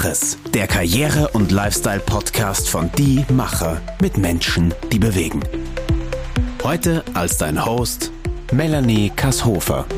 es, der Karriere- und Lifestyle-Podcast von Die Macher mit Menschen, die bewegen. Heute als dein Host Melanie Kasshofer.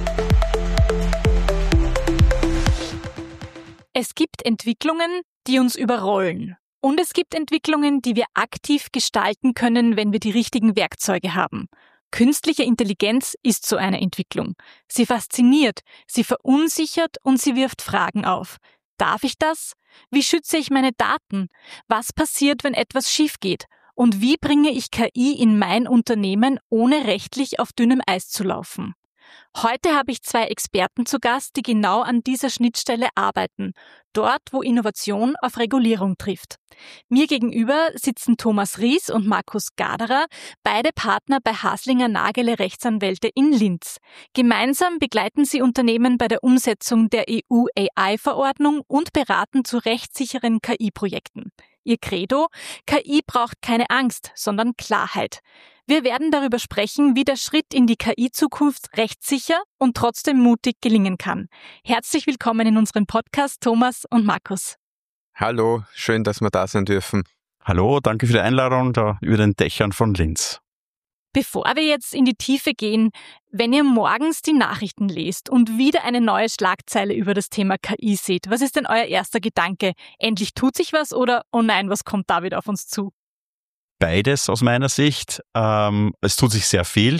Es gibt Entwicklungen, die uns überrollen. Und es gibt Entwicklungen, die wir aktiv gestalten können, wenn wir die richtigen Werkzeuge haben. Künstliche Intelligenz ist so eine Entwicklung. Sie fasziniert, sie verunsichert und sie wirft Fragen auf. Darf ich das? Wie schütze ich meine Daten? Was passiert, wenn etwas schief geht? Und wie bringe ich KI in mein Unternehmen, ohne rechtlich auf dünnem Eis zu laufen? Heute habe ich 2 Experten zu Gast, die genau an dieser Schnittstelle arbeiten, dort, wo Innovation auf Regulierung trifft. Mir gegenüber sitzen Thomas Ries und Markus Gaderer, beide Partner bei Haslinger Nagele Rechtsanwälte in Linz. Gemeinsam begleiten sie Unternehmen bei der Umsetzung der EU-AI-Verordnung und beraten zu rechtssicheren KI-Projekten. Ihr Credo: KI braucht keine Angst, sondern Klarheit. Wir werden darüber sprechen, wie der Schritt in die KI-Zukunft rechtssicher und trotzdem mutig gelingen kann. Herzlich willkommen in unserem Podcast, Thomas und Markus. Hallo, schön, dass wir da sein dürfen. Hallo, danke für die Einladung da über den Dächern von Linz. Bevor wir jetzt in die Tiefe gehen, wenn ihr morgens die Nachrichten lest und wieder eine neue Schlagzeile über das Thema KI seht, was ist denn euer erster Gedanke? Endlich tut sich was oder oh nein, was kommt da wieder auf uns zu? Beides aus meiner Sicht. Es tut sich sehr viel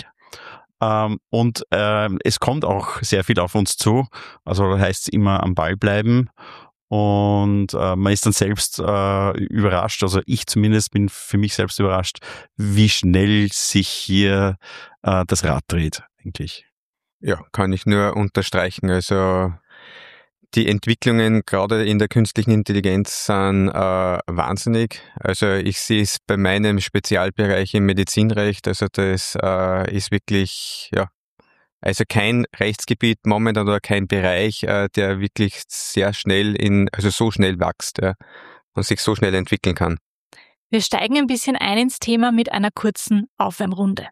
und es kommt auch sehr viel auf uns zu. Also heißt es immer am Ball bleiben. Und man ist dann selbst überrascht, also ich zumindest bin für mich selbst überrascht, wie schnell sich hier das Rad dreht, eigentlich. Ja, kann ich nur unterstreichen. Also die Entwicklungen gerade in der künstlichen Intelligenz sind wahnsinnig. Also ich sehe es bei meinem Spezialbereich im Medizinrecht. Also das ist wirklich, ja, also kein Rechtsgebiet momentan oder kein Bereich, der wirklich sehr schnell so schnell wächst, ja, und sich so schnell entwickeln kann. Wir steigen ein bisschen ein ins Thema mit einer kurzen Aufwärmrunde.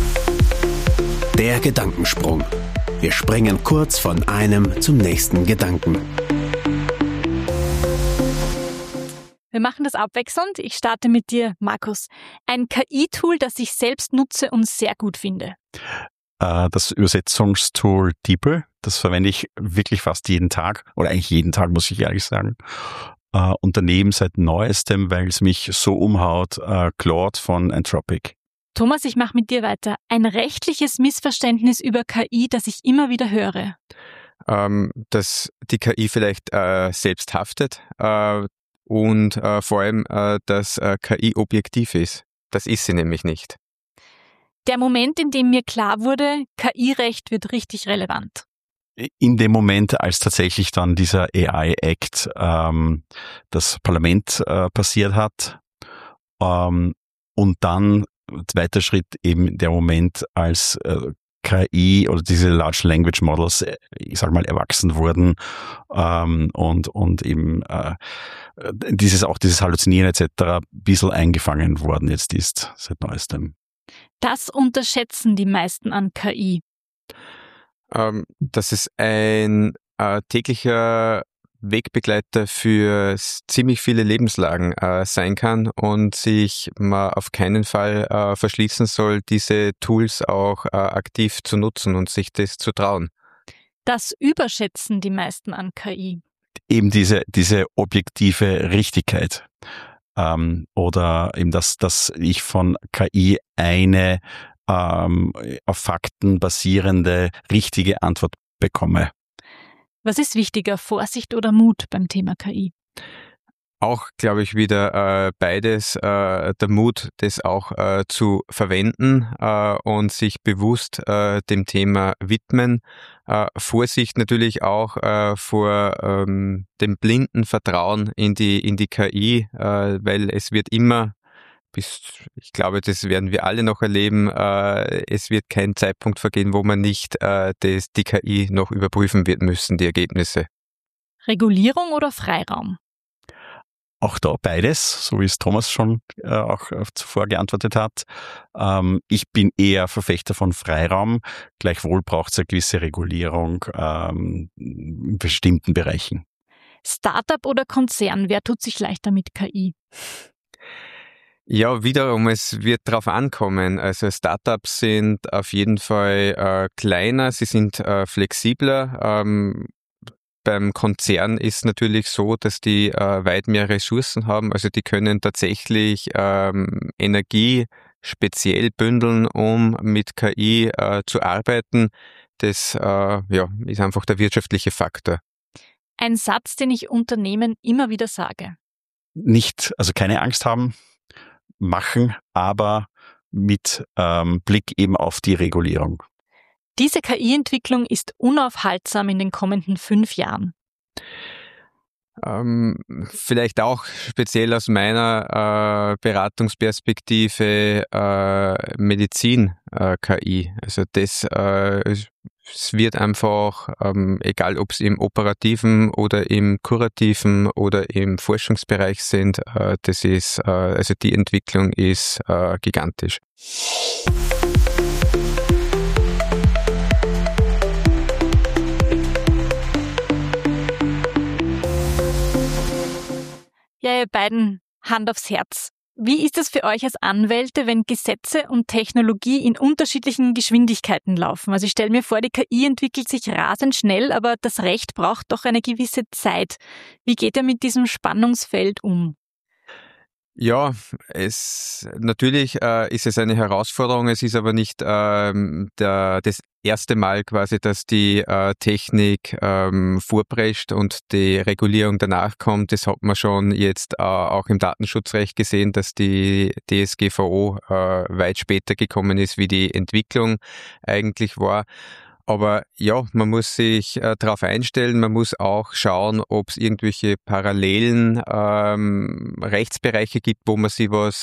Der Gedankensprung. Wir springen kurz von einem zum nächsten Gedanken. Wir machen das abwechselnd. Ich starte mit dir, Markus. Ein KI-Tool, das ich selbst nutze und sehr gut finde. Das Übersetzungstool DeepL, das verwende ich wirklich fast jeden Tag, oder eigentlich jeden Tag, muss ich ehrlich sagen. Und daneben seit Neuestem, weil es mich so umhaut, Claude von Anthropic. Thomas, ich mache mit dir weiter. Ein rechtliches Missverständnis über KI, das ich immer wieder höre. Dass die KI vielleicht selbst haftet und vor allem, dass KI objektiv ist. Das ist sie nämlich nicht. Der Moment, in dem mir klar wurde, KI-Recht wird richtig relevant. In dem Moment, als tatsächlich dann dieser AI-Act das Parlament passiert hat, und dann zweiter Schritt eben der Moment, als KI oder diese Large Language Models, ich sag mal, erwachsen wurden und eben dieses Halluzinieren etc. ein bisschen eingefangen worden jetzt ist seit Neuestem. Das unterschätzen die meisten an KI. Dass es ein täglicher Wegbegleiter für ziemlich viele Lebenslagen sein kann und sich man auf keinen Fall verschließen soll, diese Tools auch aktiv zu nutzen und sich das zu trauen. Das überschätzen die meisten an KI. Eben diese objektive Richtigkeit. Oder eben, dass ich von KI eine auf Fakten basierende richtige Antwort bekomme. Was ist wichtiger, Vorsicht oder Mut beim Thema KI? Auch, glaube ich, wieder beides, der Mut, das auch zu verwenden und sich bewusst dem Thema widmen. Vorsicht natürlich auch vor dem blinden Vertrauen in die KI, weil es wird immer, ich glaube, das werden wir alle noch erleben, es wird kein Zeitpunkt vergehen, wo man nicht die KI noch überprüfen wird müssen, die Ergebnisse. Regulierung oder Freiraum? Auch da beides, so wie es Thomas schon auch zuvor geantwortet hat. Ich bin eher Verfechter von Freiraum. Gleichwohl braucht es eine gewisse Regulierung in bestimmten Bereichen. Startup oder Konzern, wer tut sich leichter mit KI? Ja, wiederum, es wird darauf ankommen. Also Startups sind auf jeden Fall kleiner, sie sind flexibler. Beim Konzern ist natürlich so, dass die weit mehr Ressourcen haben. Also die können tatsächlich Energie speziell bündeln, um mit KI zu arbeiten. Das ist einfach der wirtschaftliche Faktor. Ein Satz, den ich Unternehmen immer wieder sage. Also keine Angst haben, machen, aber mit Blick eben auf die Regulierung. Diese KI-Entwicklung ist unaufhaltsam in den kommenden 5 Jahren. Vielleicht auch speziell aus meiner Beratungsperspektive Medizin KI. Also es wird einfach, egal ob es im operativen oder im kurativen oder im Forschungsbereich sind, also die Entwicklung ist gigantisch. Ja, ihr beiden, Hand aufs Herz. Wie ist es für euch als Anwälte, wenn Gesetze und Technologie in unterschiedlichen Geschwindigkeiten laufen? Also ich stelle mir vor, die KI entwickelt sich rasend schnell, aber das Recht braucht doch eine gewisse Zeit. Wie geht ihr mit diesem Spannungsfeld um? Ja, natürlich ist es eine Herausforderung. Es ist aber nicht das erste Mal quasi, dass die Technik vorprescht und die Regulierung danach kommt. Das hat man schon jetzt auch im Datenschutzrecht gesehen, dass die DSGVO weit später gekommen ist, wie die Entwicklung eigentlich war. Aber ja, man muss sich darauf einstellen, man muss auch schauen, ob es irgendwelche parallelen Rechtsbereiche gibt, wo man sich was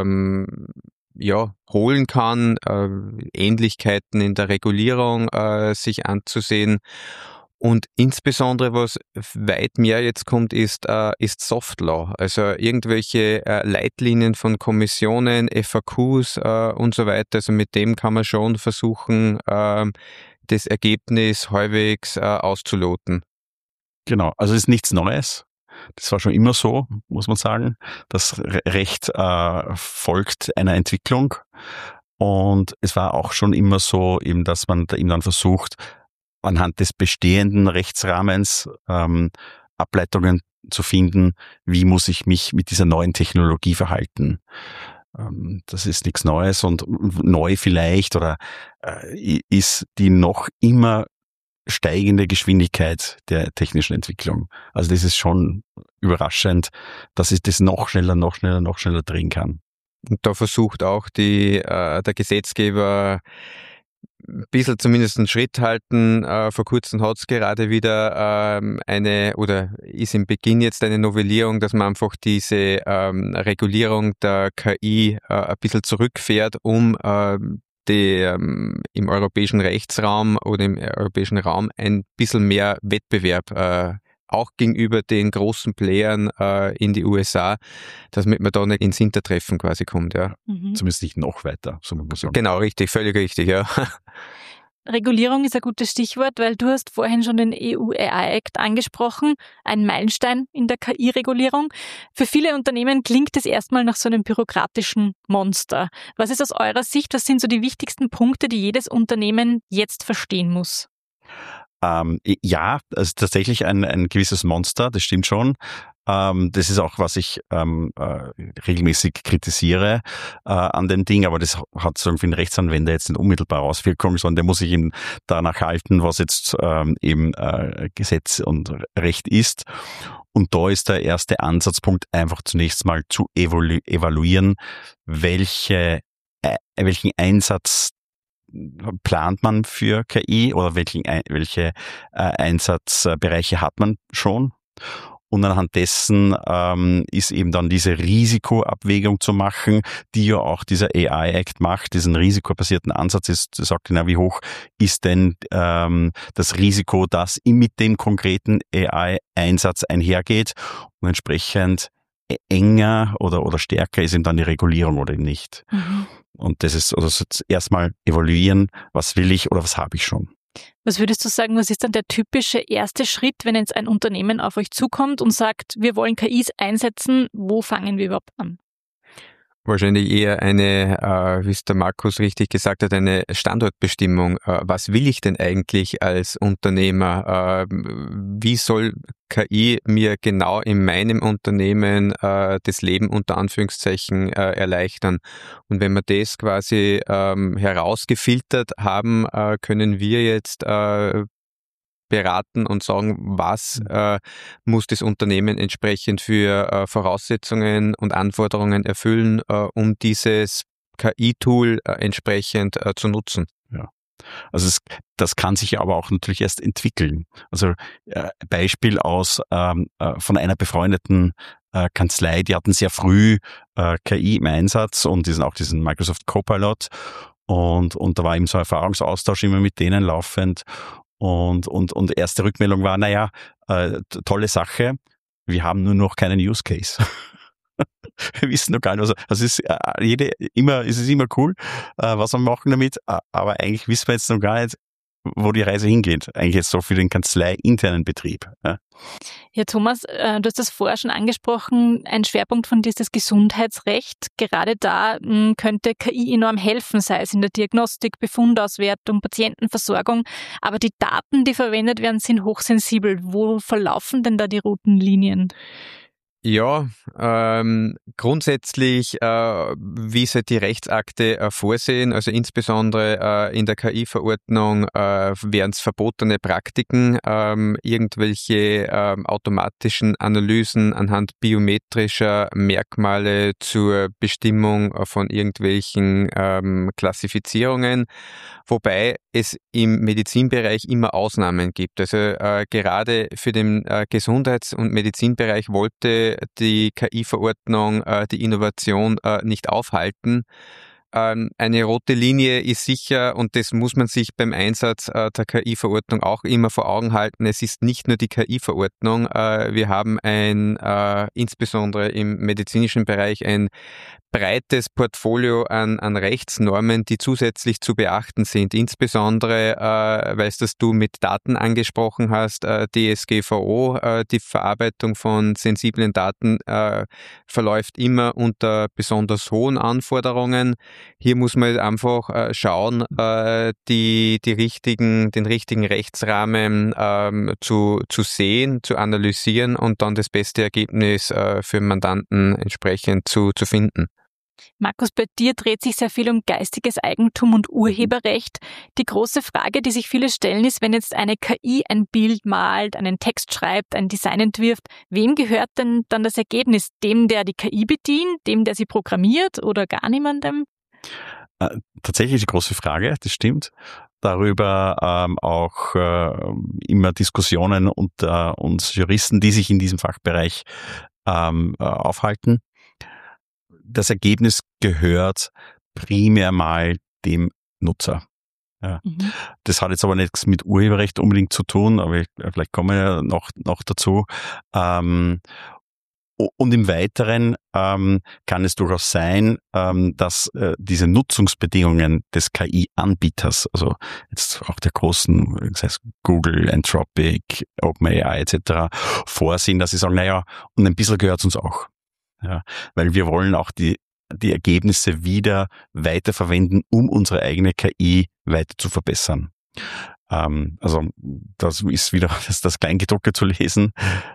holen kann, Ähnlichkeiten in der Regulierung sich anzusehen. Und insbesondere, was weit mehr jetzt kommt, ist Soft Law. Also irgendwelche Leitlinien von Kommissionen, FAQs und so weiter. Also mit dem kann man schon versuchen, das Ergebnis halbwegs auszuloten. Genau, also es ist nichts Neues. Das war schon immer so, muss man sagen. Das Recht folgt einer Entwicklung. Und es war auch schon immer so, eben, dass man da eben dann versucht, anhand des bestehenden Rechtsrahmens Ableitungen zu finden, wie muss ich mich mit dieser neuen Technologie verhalten. Das ist nichts Neues und neu vielleicht oder ist die noch immer steigende Geschwindigkeit der technischen Entwicklung. Also das ist schon überraschend, dass ich das noch schneller drehen kann. Und da versucht auch der Gesetzgeber ein bisschen zumindest einen Schritt halten. Vor kurzem hat es gerade wieder ist im Beginn jetzt eine Novellierung, dass man einfach diese Regulierung der KI ein bisschen zurückfährt, um im europäischen Rechtsraum oder im europäischen Raum ein bisschen mehr Wettbewerb auch gegenüber den großen Playern in die USA, damit man da nicht ins Hintertreffen quasi kommt. Ja. Zumindest nicht noch weiter, so muss man sagen. Genau, richtig, völlig richtig, ja. Regulierung ist ein gutes Stichwort, weil du hast vorhin schon den EU AI Act angesprochen, ein Meilenstein in der KI-Regulierung. Für viele Unternehmen klingt es erstmal nach so einem bürokratischen Monster. Was ist aus eurer Sicht, was sind so die wichtigsten Punkte, die jedes Unternehmen jetzt verstehen muss? Ja, also tatsächlich ein gewisses Monster, das stimmt schon. Das ist auch, was ich regelmäßig kritisiere an dem Ding, aber das hat so für den Rechtsanwender jetzt nicht unmittelbar Auswirkungen, sondern der muss sich eben danach halten, was jetzt eben Gesetz und Recht ist. Und da ist der erste Ansatzpunkt einfach zunächst mal zu evaluieren, welchen Einsatz plant man für KI oder welche Einsatzbereiche hat man schon? Und anhand dessen ist eben dann diese Risikoabwägung zu machen, die ja auch dieser AI Act macht, diesen risikobasierten Ansatz sagt genau, wie hoch ist denn das Risiko, das mit dem konkreten AI-Einsatz einhergeht und entsprechend enger oder stärker ist eben dann die Regulierung oder eben nicht. Und das ist also erstmal evaluieren, was will ich oder was habe ich schon. Was würdest du sagen, was ist dann der typische erste Schritt, wenn jetzt ein Unternehmen auf euch zukommt und sagt, wir wollen KIs einsetzen, wo fangen wir überhaupt an? Wahrscheinlich eher eine, wie es der Markus richtig gesagt hat, eine Standortbestimmung. Was will ich denn eigentlich als Unternehmer? Wie soll KI mir genau in meinem Unternehmen das Leben unter Anführungszeichen erleichtern? Und wenn wir das quasi herausgefiltert haben, können wir jetzt beraten und sagen, was muss das Unternehmen entsprechend für Voraussetzungen und Anforderungen erfüllen, um dieses KI-Tool entsprechend zu nutzen. Ja. Also das kann sich aber auch natürlich erst entwickeln. Also Beispiel von einer befreundeten Kanzlei, die hatten sehr früh KI im Einsatz und diesen Microsoft Copilot und da war eben so ein Erfahrungsaustausch immer mit denen laufend. Und erste Rückmeldung war, tolle Sache, wir haben nur noch keinen Use Case. Wir wissen noch gar nicht, es ist immer cool, was wir machen damit, aber eigentlich wissen wir jetzt noch gar nicht, wo die Reise hingeht. Eigentlich jetzt so für den kanzleiinternen Betrieb. Ja, Thomas, du hast das vorher schon angesprochen, ein Schwerpunkt von dir ist das Gesundheitsrecht. Gerade da könnte KI enorm helfen, sei es in der Diagnostik, Befundauswertung, Patientenversorgung. Aber die Daten, die verwendet werden, sind hochsensibel. Wo verlaufen denn da die roten Linien? Ja, grundsätzlich, wie es halt die Rechtsakte vorsehen, also insbesondere in der KI-Verordnung wären es verbotene Praktiken, irgendwelche automatischen Analysen anhand biometrischer Merkmale zur Bestimmung von irgendwelchen Klassifizierungen, wobei es im Medizinbereich immer Ausnahmen gibt. Also gerade für den Gesundheits- und Medizinbereich wollte die KI-Verordnung die Innovation nicht aufhalten. Eine rote Linie ist sicher, und das muss man sich beim Einsatz der KI-Verordnung auch immer vor Augen halten, es ist nicht nur die KI-Verordnung, wir haben insbesondere im medizinischen Bereich ein breites Portfolio an Rechtsnormen, die zusätzlich zu beachten sind. Insbesondere, weil es das du mit Daten angesprochen hast, DSGVO, die Verarbeitung von sensiblen Daten verläuft immer unter besonders hohen Anforderungen. Hier muss man einfach schauen, den richtigen Rechtsrahmen zu sehen, zu analysieren und dann das beste Ergebnis für Mandanten entsprechend zu finden. Markus, bei dir dreht sich sehr viel um geistiges Eigentum und Urheberrecht. Die große Frage, die sich viele stellen, ist, wenn jetzt eine KI ein Bild malt, einen Text schreibt, ein Design entwirft, wem gehört denn dann das Ergebnis? Dem, der die KI bedient, dem, der sie programmiert oder gar niemandem? Tatsächlich die große Frage, das stimmt. Darüber auch immer Diskussionen unter uns Juristen, die sich in diesem Fachbereich aufhalten. Das Ergebnis gehört primär mal dem Nutzer. Ja. Mhm. Das hat jetzt aber nichts mit Urheberrecht unbedingt zu tun, aber vielleicht kommen wir ja noch dazu. Und im Weiteren kann es durchaus sein, dass diese Nutzungsbedingungen des KI-Anbieters, also jetzt auch der großen, das heißt Google, Anthropic, OpenAI etc., vorsehen, dass sie sagen, und ein bisschen gehört es uns auch. Ja, weil wir wollen auch die Ergebnisse wieder weiterverwenden, um unsere eigene KI weiter zu verbessern. Also das ist wieder das Kleingedruckte zu lesen,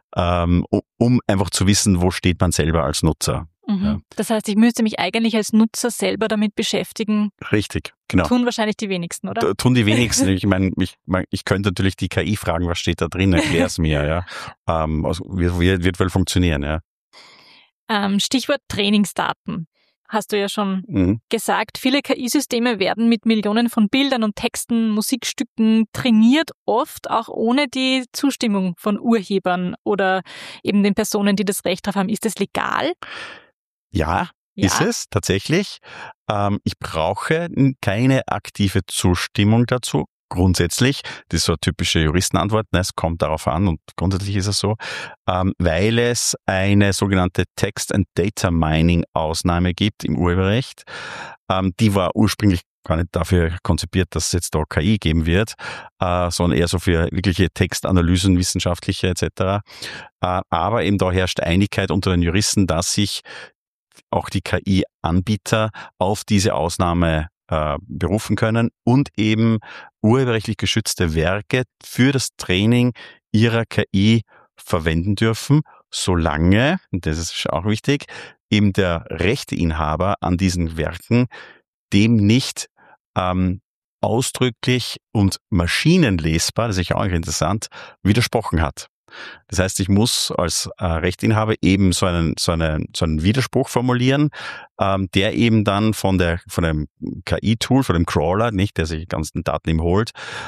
um einfach zu wissen, wo steht man selber als Nutzer. Mhm. Ja. Das heißt, ich müsste mich eigentlich als Nutzer selber damit beschäftigen. Richtig, genau. Tun wahrscheinlich die wenigsten, oder? Tun die wenigsten. Ich meine, ich könnte natürlich die KI fragen, was steht da drin, erklär es mir. Ja. Also wird wohl funktionieren, ja. Stichwort Trainingsdaten. Hast du ja schon gesagt. Viele KI-Systeme werden mit Millionen von Bildern und Texten, Musikstücken trainiert, oft auch ohne die Zustimmung von Urhebern oder eben den Personen, die das Recht drauf haben. Ist das legal? Ja, ist es tatsächlich. Ich brauche keine aktive Zustimmung dazu. Grundsätzlich, das ist so eine typische Juristenantwort, es kommt darauf an und grundsätzlich ist es so, weil es eine sogenannte Text- and Data-Mining-Ausnahme gibt im Urheberrecht. die war ursprünglich gar nicht dafür konzipiert, dass es jetzt da KI geben wird, sondern eher so für wirkliche Textanalysen, wissenschaftliche etc. Aber eben da herrscht Einigkeit unter den Juristen, dass sich auch die KI-Anbieter auf diese Ausnahme berufen können und eben urheberrechtlich geschützte Werke für das Training ihrer KI verwenden dürfen, solange, und das ist auch wichtig, eben der Rechteinhaber an diesen Werken dem nicht ausdrücklich und maschinenlesbar, das ist ja auch interessant, widersprochen hat. Das heißt, ich muss als Rechteinhaber eben so einen Widerspruch formulieren, der eben dann von dem KI-Tool, von dem Crawler, nicht, der sich die ganzen Daten eben holt,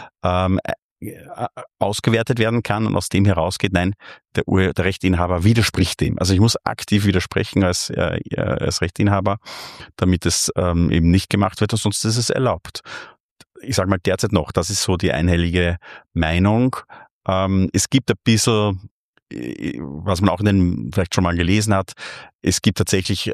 ausgewertet werden kann und aus dem herausgeht, nein, der Rechteinhaber widerspricht dem. Also ich muss aktiv widersprechen als Rechteinhaber, damit es eben nicht gemacht wird, sonst ist es erlaubt. Ich sage mal derzeit noch, das ist so die einhellige Meinung. Es gibt ein bisschen, was man auch vielleicht schon mal gelesen hat, es gibt tatsächlich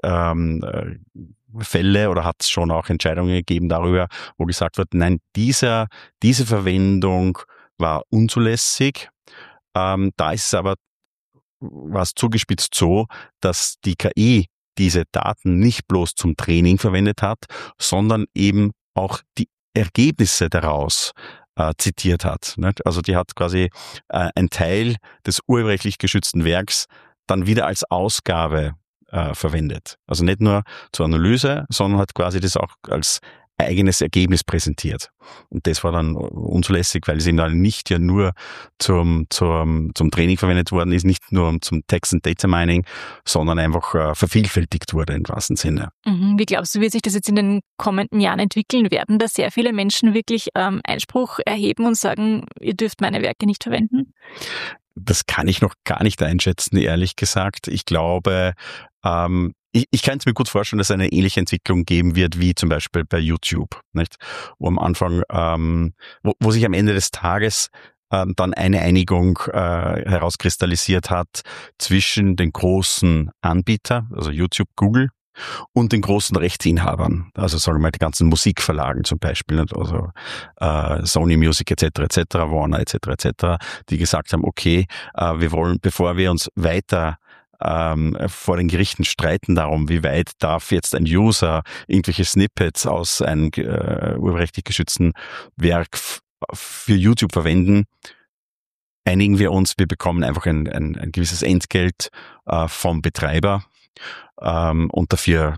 Fälle oder hat es schon auch Entscheidungen gegeben darüber, wo gesagt wird, nein, diese Verwendung war unzulässig. Da ist es aber, war es zugespitzt so, dass die KI diese Daten nicht bloß zum Training verwendet hat, sondern eben auch die Ergebnisse daraus zitiert hat. Nicht? Also die hat quasi einen Teil des urheberrechtlich geschützten Werks dann wieder als Ausgabe verwendet. Also nicht nur zur Analyse, sondern hat quasi das auch als eigenes Ergebnis präsentiert. Und das war dann unzulässig, weil es eben dann nicht ja nur zum Training verwendet worden ist, nicht nur zum Text- und Data Mining, sondern einfach vervielfältigt wurde im wahrsten Sinne. Wie glaubst du, wird sich das jetzt in den kommenden Jahren entwickeln? Werden da sehr viele Menschen wirklich Einspruch erheben und sagen, ihr dürft meine Werke nicht verwenden? Das kann ich noch gar nicht einschätzen, ehrlich gesagt. Ich glaube, ich kann es mir gut vorstellen, dass es eine ähnliche Entwicklung geben wird, wie zum Beispiel bei YouTube, nicht? Wo am Anfang, wo sich am Ende des Tages dann eine Einigung herauskristallisiert hat zwischen den großen Anbietern, also YouTube, Google, und den großen Rechteinhabern, also sagen wir mal die ganzen Musikverlagen zum Beispiel, also Sony Music etc., Warner etc., die gesagt haben, okay, wir wollen, bevor wir uns weiter vor den Gerichten streiten darum, wie weit darf jetzt ein User irgendwelche Snippets aus einem urheberrechtlich geschützten Werk für YouTube verwenden, einigen wir uns, wir bekommen einfach ein gewisses Entgelt vom Betreiber und dafür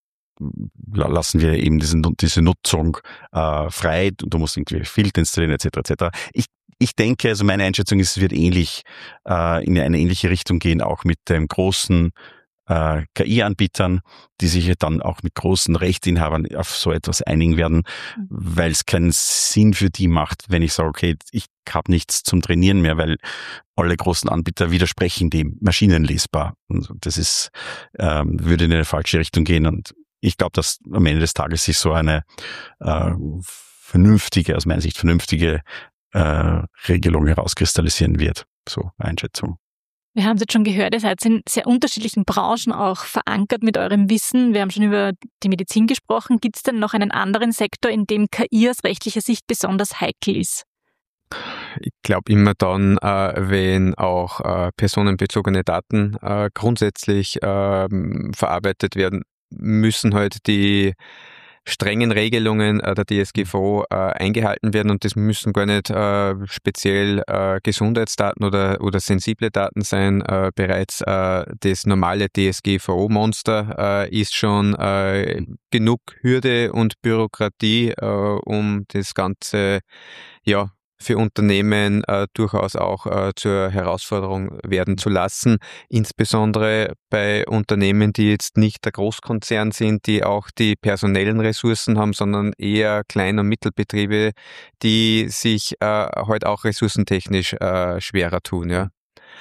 lassen wir eben diese Nutzung frei. Du musst irgendwie Filter installieren etc. Ich denke, also meine Einschätzung ist, es wird ähnlich in eine ähnliche Richtung gehen, auch mit den großen KI-Anbietern, die sich dann auch mit großen Rechteinhabern auf so etwas einigen werden, weil es keinen Sinn für die macht, wenn ich sage, okay, ich habe nichts zum Trainieren mehr, weil alle großen Anbieter widersprechen dem maschinenlesbar. Und das ist, würde in eine falsche Richtung gehen. Und ich glaube, dass am Ende des Tages sich so eine vernünftige, aus meiner Sicht vernünftige Regelung herauskristallisieren wird. So Einschätzung. Wir haben es jetzt schon gehört, ihr seid in sehr unterschiedlichen Branchen auch verankert mit eurem Wissen. Wir haben schon über die Medizin gesprochen. Gibt es denn noch einen anderen Sektor, in dem KI aus rechtlicher Sicht besonders heikel ist? Ich glaube immer dann, wenn auch personenbezogene Daten grundsätzlich verarbeitet werden, müssen halt die strengen Regelungen der DSGVO eingehalten werden und das müssen gar nicht speziell Gesundheitsdaten oder sensible Daten sein. Bereits das normale DSGVO-Monster ist schon genug Hürde und Bürokratie, um das Ganze für Unternehmen durchaus auch zur Herausforderung werden zu lassen, insbesondere bei Unternehmen, die jetzt nicht der Großkonzern sind, die auch die personellen Ressourcen haben, sondern eher Klein- und Mittelbetriebe, die sich halt auch ressourcentechnisch schwerer tun. Ja.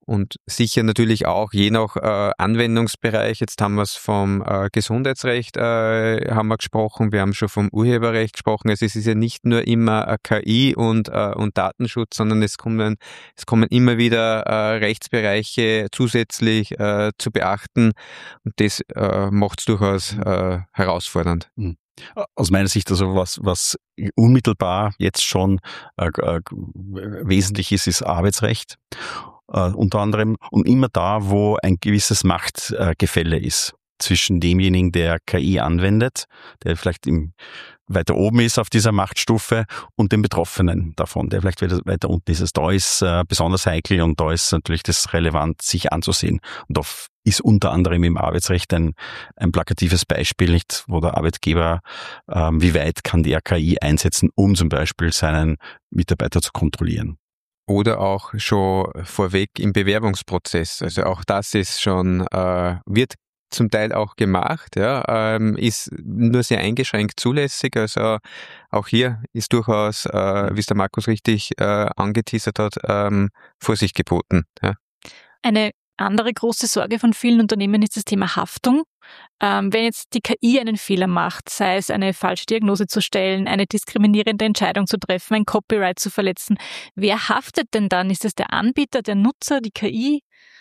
Und sicher natürlich auch je nach Anwendungsbereich, jetzt haben wir es vom Gesundheitsrecht haben wir gesprochen, wir haben schon vom Urheberrecht gesprochen, also es ist ja nicht nur immer KI und Datenschutz, sondern es kommen immer wieder Rechtsbereiche zusätzlich zu beachten und das macht es durchaus herausfordernd. Aus meiner Sicht also was unmittelbar jetzt schon wesentlich ist Arbeitsrecht. Unter anderem und immer da, wo ein gewisses Machtgefälle ist zwischen demjenigen, der KI anwendet, der vielleicht weiter oben ist auf dieser Machtstufe und dem Betroffenen davon, der vielleicht weiter unten ist. Da ist besonders heikel und da ist natürlich das relevant, sich anzusehen. Und da ist unter anderem im Arbeitsrecht ein plakatives Beispiel, nicht, wo der Arbeitgeber, wie weit kann der KI einsetzen, um zum Beispiel seinen Mitarbeiter zu kontrollieren. Oder auch schon vorweg im Bewerbungsprozess. Also auch das ist schon, wird zum Teil auch gemacht, ja, ist nur sehr eingeschränkt zulässig. Also auch hier ist durchaus, wie es der Markus richtig angeteasert hat, Vorsicht geboten. Ja. Eine andere große Sorge von vielen Unternehmen ist das Thema Haftung. Wenn jetzt die KI einen Fehler macht, sei es eine falsche Diagnose zu stellen, eine diskriminierende Entscheidung zu treffen, ein Copyright zu verletzen, wer haftet denn dann? Ist es der Anbieter, der Nutzer, die KI?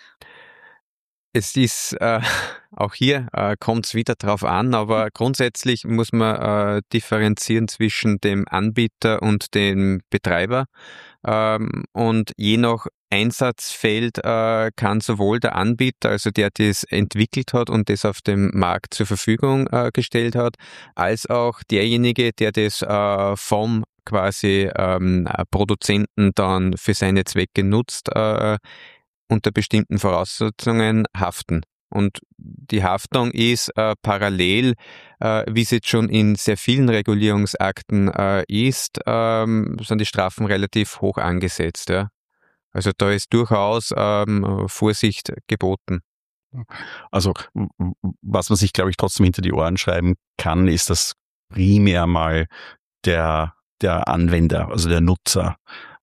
Es ist, auch hier kommt es wieder drauf an, aber grundsätzlich muss man differenzieren zwischen dem Anbieter und dem Betreiber. Und je nach Einsatzfeld kann sowohl der Anbieter, also der das entwickelt hat und das auf dem Markt zur Verfügung gestellt hat, als auch derjenige, der das vom quasi Produzenten dann für seine Zwecke nutzt, unter bestimmten Voraussetzungen haften. Und die Haftung ist parallel, wie es jetzt schon in sehr vielen Regulierungsakten ist, sind die Strafen relativ hoch angesetzt. Ja. Also da ist durchaus Vorsicht geboten. Also was man sich, glaube ich, trotzdem hinter die Ohren schreiben kann, ist, dass primär mal der Anwender, also der Nutzer,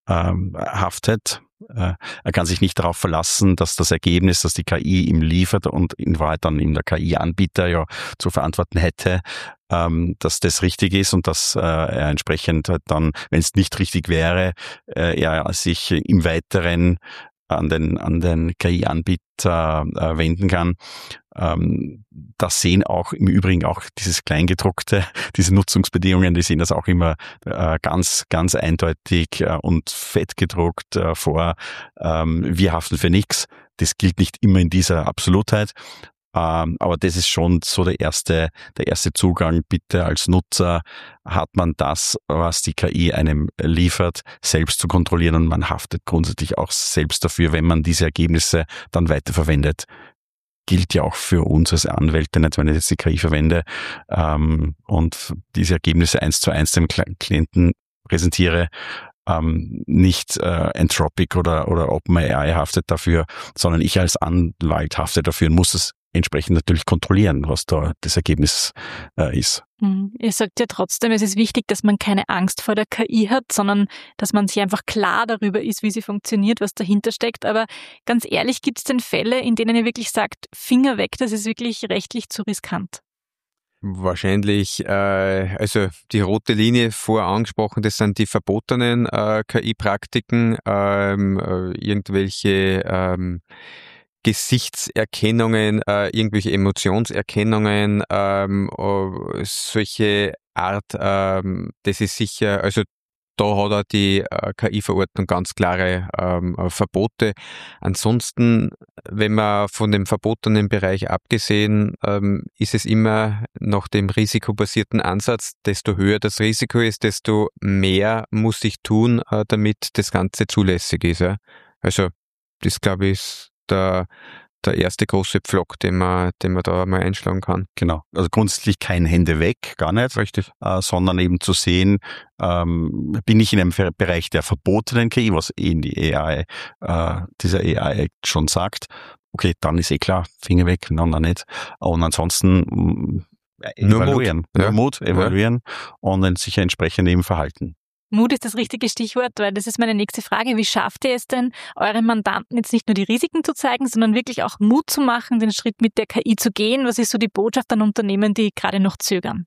haftet. Er kann sich nicht darauf verlassen, dass das Ergebnis, das die KI ihm liefert und in Wahrheit dann ihm der KI-Anbieter ja zu verantworten hätte, dass das richtig ist und dass er entsprechend dann, wenn es nicht richtig wäre, er sich im Weiteren an den KI-Anbieter wenden kann. Das sehen auch im Übrigen auch dieses Kleingedruckte, diese Nutzungsbedingungen, die sehen das auch immer ganz, ganz eindeutig und fett gedruckt vor. Wir haften für nichts. Das gilt nicht immer in dieser Absolutheit. Aber das ist schon so der erste Zugang. Bitte als Nutzer hat man das, was die KI einem liefert, selbst zu kontrollieren und man haftet grundsätzlich auch selbst dafür, wenn man diese Ergebnisse dann weiterverwendet. Gilt ja auch für uns als Anwälte, nicht, wenn ich jetzt die KI verwende und diese Ergebnisse 1:1 dem Klienten präsentiere, nicht Anthropic oder OpenAI haftet dafür, sondern ich als Anwalt hafte dafür und muss es entsprechend natürlich kontrollieren, was da das Ergebnis ist. Ihr sagt ja trotzdem, es ist wichtig, dass man keine Angst vor der KI hat, sondern dass man sich einfach klar darüber ist, wie sie funktioniert, was dahinter steckt. Aber ganz ehrlich, gibt es denn Fälle, in denen ihr wirklich sagt, Finger weg, das ist wirklich rechtlich zu riskant? Wahrscheinlich, also die rote Linie vorher angesprochen, das sind die verbotenen KI-Praktiken, irgendwelche Gesichtserkennungen, irgendwelche Emotionserkennungen, solche Art, das ist sicher, also da hat auch die KI-Verordnung ganz klare Verbote. Ansonsten, wenn man von dem verbotenen Bereich abgesehen, ist es immer nach dem risikobasierten Ansatz, desto höher das Risiko ist, desto mehr muss ich tun, damit das Ganze zulässig ist. Ja. Also das, glaube ich, ist der erste große Pflock, den man da mal einschlagen kann. Genau. Also grundsätzlich kein Hände weg, gar nicht. Richtig. Sondern eben zu sehen, bin ich in einem Bereich der verbotenen KI, was in die AI, dieser AI-Act schon sagt. Okay, dann ist klar, Finger weg, nein, nicht. Und ansonsten evaluieren. Nur Mut, evaluieren und dann sich entsprechend eben verhalten. Mut ist das richtige Stichwort, weil das ist meine nächste Frage. Wie schafft ihr es denn, euren Mandanten jetzt nicht nur die Risiken zu zeigen, sondern wirklich auch Mut zu machen, den Schritt mit der KI zu gehen? Was ist so die Botschaft an Unternehmen, die gerade noch zögern?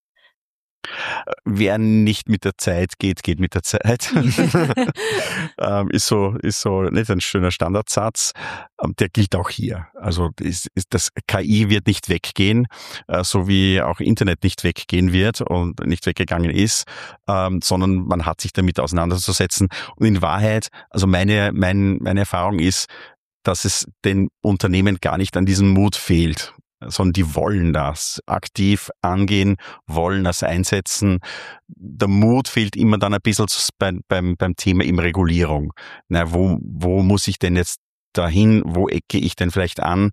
Wer nicht mit der Zeit geht, geht mit der Zeit. Ist so nicht ein schöner Standardsatz. Der gilt auch hier. Also das KI wird nicht weggehen, so wie auch Internet nicht weggehen wird und nicht weggegangen ist, sondern man hat sich damit auseinanderzusetzen. Und in Wahrheit, also meine Erfahrung ist, dass es den Unternehmen gar nicht an diesem Mut fehlt, sondern die wollen das aktiv angehen, wollen das einsetzen. Der Mut fehlt immer dann ein bisschen beim Thema Regulierung. Na, wo muss ich denn jetzt dahin? Wo ecke ich denn vielleicht an?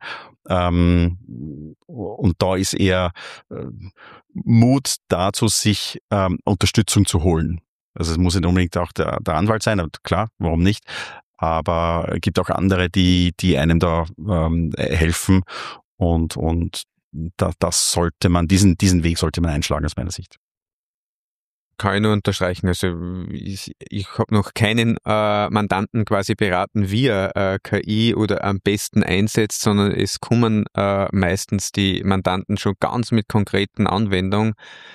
Und da ist eher Mut dazu, sich Unterstützung zu holen. Also es muss nicht unbedingt auch der Anwalt sein, aber klar, warum nicht? Aber es gibt auch andere, die einem da helfen. Und das sollte man, diesen Weg sollte man einschlagen aus meiner Sicht. Kann ich nur unterstreichen. Also ich habe noch keinen Mandanten quasi beraten, wie er KI oder am besten einsetzt, sondern es kommen meistens die Mandanten schon ganz mit konkreten Anwendungen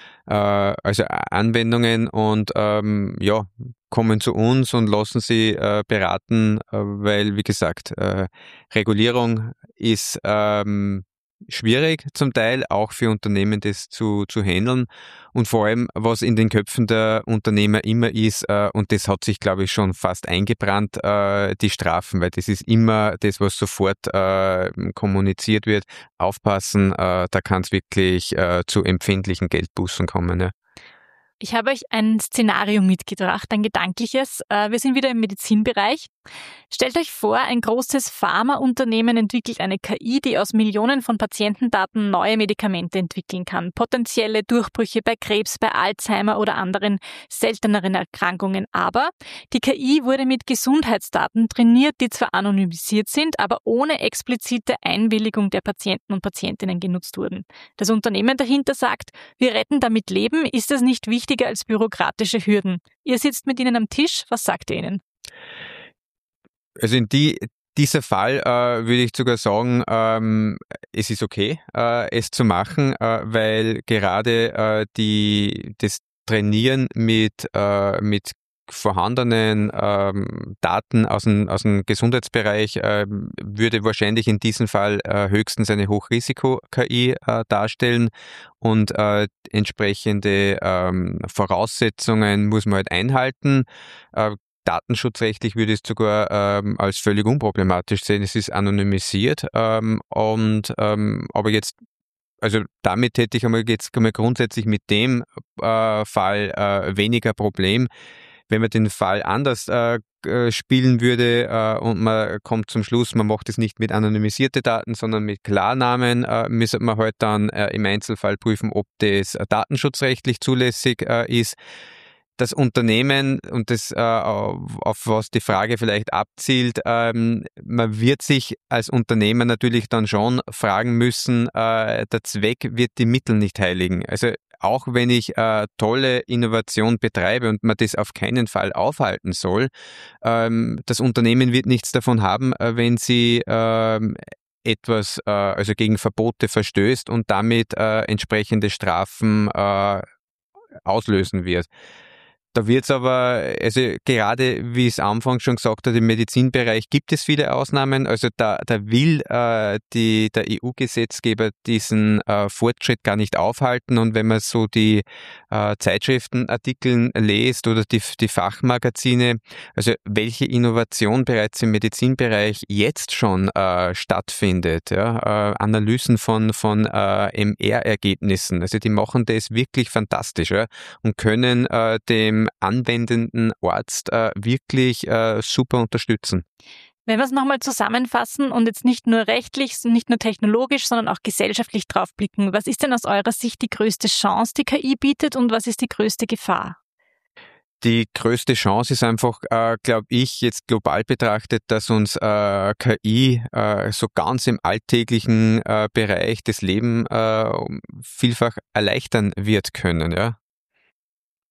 und kommen zu uns und lassen sie beraten, weil, wie gesagt, Regulierung ist schwierig zum Teil, auch für Unternehmen das zu handeln und vor allem, was in den Köpfen der Unternehmer immer ist, und das hat sich, glaube ich, schon fast eingebrannt, die Strafen, weil das ist immer das, was sofort kommuniziert wird. Aufpassen, da kann es wirklich zu empfindlichen Geldbußen kommen. Ja. Ich habe euch ein Szenario mitgebracht, ein gedankliches. Wir sind wieder im Medizinbereich. Stellt euch vor, ein großes Pharmaunternehmen entwickelt eine KI, die aus Millionen von Patientendaten neue Medikamente entwickeln kann. Potenzielle Durchbrüche bei Krebs, bei Alzheimer oder anderen selteneren Erkrankungen. Aber die KI wurde mit Gesundheitsdaten trainiert, die zwar anonymisiert sind, aber ohne explizite Einwilligung der Patienten und Patientinnen genutzt wurden. Das Unternehmen dahinter sagt, wir retten damit Leben, ist das nicht wichtiger als bürokratische Hürden? Ihr sitzt mit ihnen am Tisch, was sagt ihr ihnen? Also in dieser Fall würde ich sogar sagen, es ist okay, es zu machen, weil gerade das Trainieren mit vorhandenen Daten aus dem Gesundheitsbereich würde wahrscheinlich in diesem Fall höchstens eine Hochrisiko-KI darstellen und entsprechende Voraussetzungen muss man halt einhalten. Datenschutzrechtlich würde ich es sogar als völlig unproblematisch sehen. Es ist anonymisiert aber jetzt, also damit hätte ich einmal grundsätzlich mit dem Fall weniger Problem. Wenn man den Fall anders spielen würde und man kommt zum Schluss, man macht es nicht mit anonymisierten Daten, sondern mit Klarnamen, müsste man halt dann im Einzelfall prüfen, ob das datenschutzrechtlich zulässig ist. Das Unternehmen und das, auf was die Frage vielleicht abzielt, man wird sich als Unternehmer natürlich dann schon fragen müssen, der Zweck wird die Mittel nicht heiligen. Also auch wenn ich tolle Innovation betreibe und man das auf keinen Fall aufhalten soll, das Unternehmen wird nichts davon haben, wenn sie etwas also gegen Verbote verstößt und damit entsprechende Strafen auslösen wird. Da wird's aber, also gerade wie ich es anfangs schon gesagt habe, im Medizinbereich gibt es viele Ausnahmen. Also da will der EU-Gesetzgeber diesen Fortschritt gar nicht aufhalten. Und wenn man so die Zeitschriftenartikeln liest oder die Fachmagazine, also welche Innovation bereits im Medizinbereich jetzt schon stattfindet, ja, Analysen von MR-Ergebnissen, also die machen das wirklich fantastisch, ja, und können dem anwendenden Arzt wirklich super unterstützen. Wenn wir es nochmal zusammenfassen und jetzt nicht nur rechtlich, nicht nur technologisch, sondern auch gesellschaftlich draufblicken, was ist denn aus eurer Sicht die größte Chance, die KI bietet, und was ist die größte Gefahr? Die größte Chance ist einfach, glaube ich, jetzt global betrachtet, dass uns KI so ganz im alltäglichen Bereich des Lebens vielfach erleichtern wird können, ja.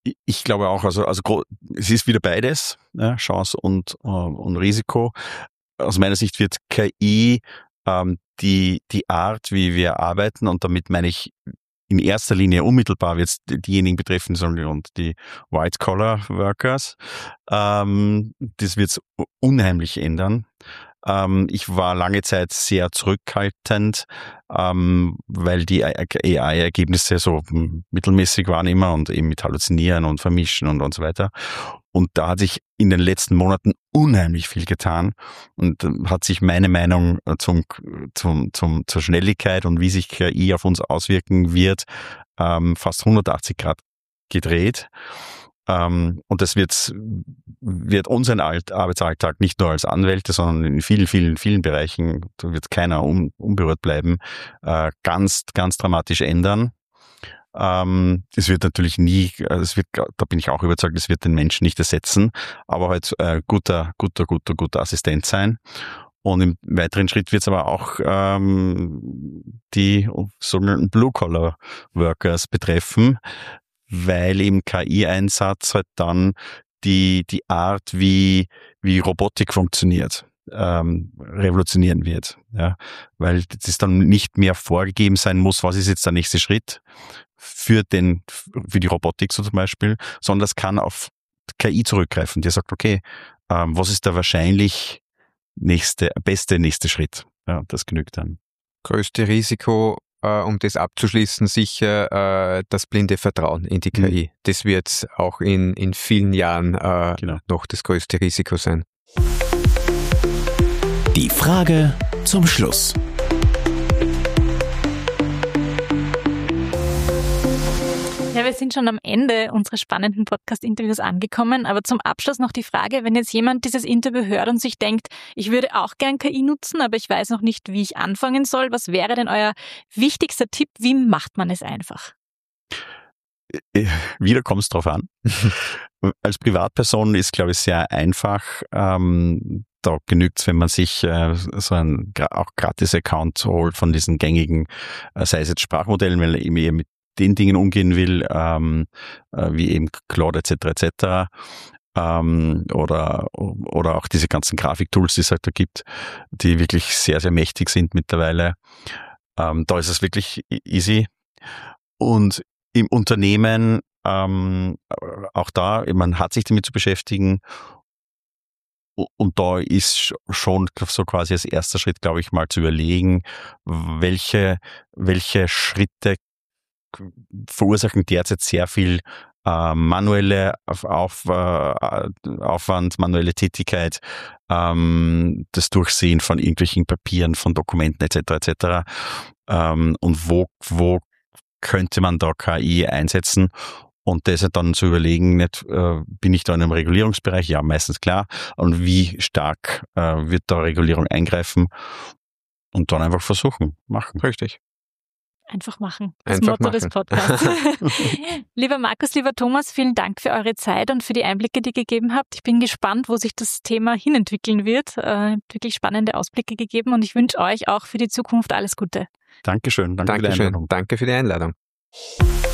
Ich glaube auch, also es ist wieder beides, ja, Chance und Risiko. Aus meiner Sicht wird KI die Art, wie wir arbeiten, und damit meine ich in erster Linie unmittelbar wird es diejenigen betreffen, und die White-Collar-Workers. Das wird es unheimlich ändern. Ich war lange Zeit sehr zurückhaltend, weil die AI-Ergebnisse so mittelmäßig waren immer und eben mit Halluzinieren und Vermischen und so weiter. Und da hat sich in den letzten Monaten unheimlich viel getan und hat sich meine Meinung zur Schnelligkeit und wie sich KI auf uns auswirken wird, fast 180 Grad gedreht. Und das wird unseren Arbeitsalltag nicht nur als Anwälte, sondern in vielen, vielen, vielen Bereichen, da wird keiner unberührt bleiben, ganz, ganz dramatisch ändern. Es wird natürlich da bin ich auch überzeugt, es wird den Menschen nicht ersetzen, aber halt guter Assistent sein. Und im weiteren Schritt wird es aber auch die sogenannten Blue-Collar-Workers betreffen, weil im KI-Einsatz halt dann die Art, wie Robotik funktioniert, revolutionieren wird. Ja, weil das dann nicht mehr vorgegeben sein muss, was ist jetzt der nächste Schritt für die Robotik so zum Beispiel, sondern das kann auf KI zurückgreifen. Die sagt, okay, was ist der wahrscheinlich beste nächste Schritt? Ja, das genügt dann. Größte Risiko, um das abzuschließen, sicher das blinde Vertrauen in die KI. Das wird auch in vielen Jahren noch das größte Risiko sein. Die Frage zum Schluss. Ja, wir sind schon am Ende unseres spannenden Podcast-Interviews angekommen, aber zum Abschluss noch die Frage, wenn jetzt jemand dieses Interview hört und sich denkt, ich würde auch gern KI nutzen, aber ich weiß noch nicht, wie ich anfangen soll, was wäre denn euer wichtigster Tipp? Wie macht man es einfach? Wieder kommt es drauf an. Als Privatperson ist, glaube ich, sehr einfach. Da genügt es, wenn man sich so einen auch Gratis-Account holt von diesen gängigen, sei es jetzt Sprachmodellen, weil eben eher mit den Dingen umgehen will, wie eben Claude etc. Oder auch diese ganzen Grafiktools, die es halt da gibt, die wirklich sehr, sehr mächtig sind mittlerweile. Da ist es wirklich easy. Und im Unternehmen, auch da, man hat sich damit zu beschäftigen. Und da ist schon so quasi als erster Schritt, glaube ich, mal zu überlegen, welche Schritte verursachen derzeit sehr viel manuelle Aufwand, manuelle Tätigkeit, das Durchsehen von irgendwelchen Papieren, von Dokumenten etc. Und wo könnte man da KI einsetzen? Und das dann zu überlegen, nicht, bin ich da in einem Regulierungsbereich? Ja, meistens klar. Und wie stark wird da Regulierung eingreifen? Und dann einfach versuchen, machen. Richtig. Einfach machen. Das Motto des Podcasts. Lieber Markus, lieber Thomas, vielen Dank für eure Zeit und für die Einblicke, die ihr gegeben habt. Ich bin gespannt, wo sich das Thema hinentwickeln wird. Wirklich spannende Ausblicke gegeben und ich wünsche euch auch für die Zukunft alles Gute. Dankeschön. Danke für die Einladung. Danke für die Einladung.